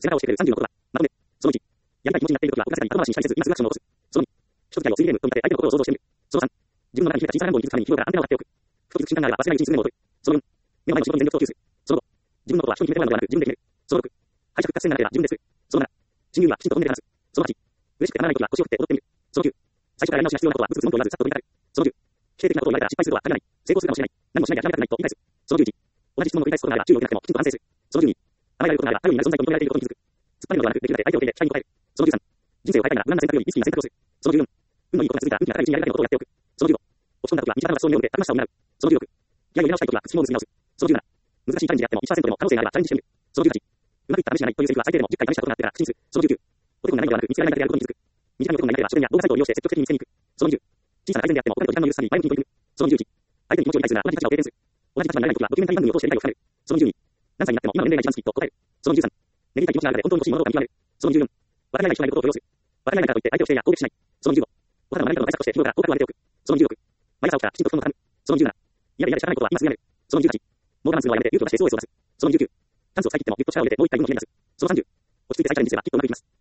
背中を押してくれる30のことは、まとめ。その1、やりたい気持ちになっているときは、動かせたり後回しにしたりせず、今すぐアクションを起こす。その2、一つ機会を3ゲームと見て相手の心を想像してみる。その3、自分の中に秘めた小さな乱暴に気づくために日頃からアンテナを張っておく。ふと気づく瞬間があれば忘れないうちにすぐメモを取る。その4、目の前の仕事に全力投球する。その5、自分のことは人に決めてもらうのではなく自分で決める。その6、敗者復活戦になれば自分でする。その7、親友にはきちんと本音で話す。その8、嬉しくてたまらないときは腰を振って踊ってみる。その9、最初からやり直しが必要なことはブツブツ文句を言わずさっと取り掛かる。その10、否定的なことを言われたら失敗するとは限らない。成功するかもしれない。何もしないで諦めたくないと言い返す。その11、同じ質問を繰り返すことがあれば注意を受けなくてもきちんと反省する。その12、甘えられることがあれば頼りになる存在と認められていることに気づく。突っ張りのではなくできるだけ相手を受け入れ期待に応える。その13、人生を変えたいなら無難な選択よりリスキーな選択をする。その14、運のいいことが続いたら運気が高いうちにやりたいことをやっておく。その15、落ち込んだ時は道端の発想によるでたくましさを担う。その16、気合を入れ直したい時は口を結び直す。その17、難しいチャレンジであっても 1% でも可能性があればチャレンジしてみる。その18、うまくいった試しがないというセリフは最低でも10回試したことがあってから口にする。その19、お手本がないのではなく見つけられないだけであることに気づく。短い男がいなければ書店や動画サイトを利用して積極的に見つけに行く。その20、小さな改善であっても他人と時間の許すさに前向きに取り組む。その21、相手に気持ちを理解するなら同じ立場を経験する。同じ立場になれない時はドキュメンタリー番組を通して理解を深める。その22、何歳になっても今の年齢が一番好きと答える。その23、寝ていたい気持ちがあるので本当に欲しいものを見極める。その24、分かり合えない人がいることを許容する。分かり合えないからといって相手を否定や攻撃しない。その25、お肌の丸めたの対策として日頃から口角を上げておく。その26、毎朝起きたらきちんと布団を畳む。その27、嫌で仕方ないことは今すぐやめる。その18、モーガンするのはやめて勇気を出して SOS を出す。その29、チャンスを使い切ってもぎゅっと力を入れてもう一回運をひねり出す。その30、落ち着いて再チャレンジすればきっとうまくいきます。